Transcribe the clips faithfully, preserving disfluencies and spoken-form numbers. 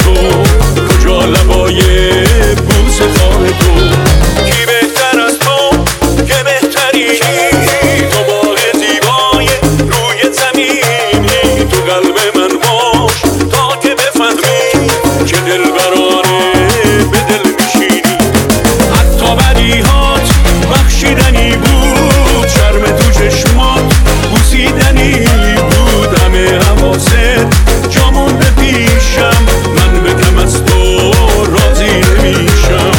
تو، کجا لبای بوسه خواه تو. کی بهتر از تو که بهترینی، تو باغ زیبای روی زمینی. تو قلب من باش تا که بفهمی که دل برانه به دل میشینی. حتی بدیهات بخشیدنی بود، شرم تو چشمات بوسیدنی بود. همه حواست جا مونده پیشم، من به کم از تو راضی نمیشم.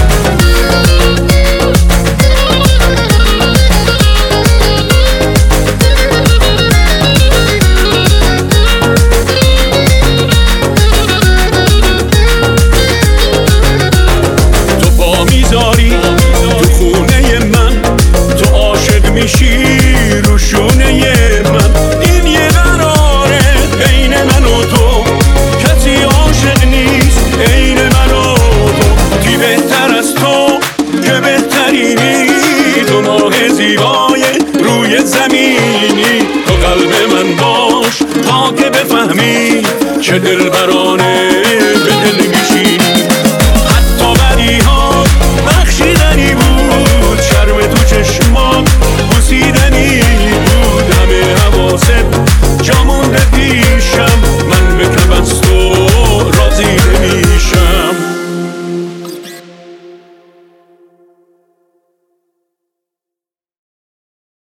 تو پا میذاری تو خونه من، تو عاشق میشی رو شونه من. این یه قراره بین من و تو، کسی عاشق نیست عین من و تو. کی بهتر از تو که بهترینی، تو ماه زیبای روی زمینی. تو قلب من باش تا که بفهمی که دل